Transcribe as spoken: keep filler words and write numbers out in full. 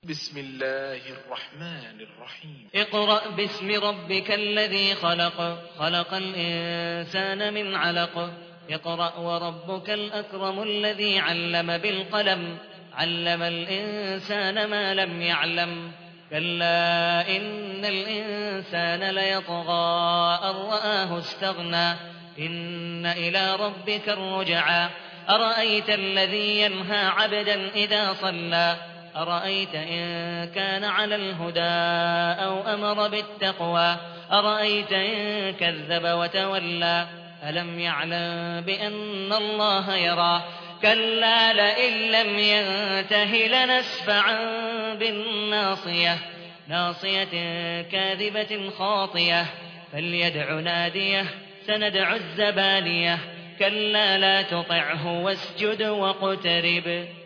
بسم الله الرحمن الرحيم اقرأ باسم ربك الذي خلق خلق الإنسان من علق اقرأ وربك الأكرم الذي علم بالقلم علم الإنسان ما لم يعلم كلا إن الإنسان ليطغى أن رآه استغنى إن إلى ربك الرجعى أرأيت الذي ينهى عبدا إذا صلى أرأيت إن كان على الهدى أو أمر بالتقوى أرأيت إن كذب وتولى ألم يعلم بأن الله يرى كلا لئن لم ينته لنسفعا بالناصية ناصية كاذبة خاطية فليدع ناديه سندع الزبانية كلا لا تطعه واسجد واقترب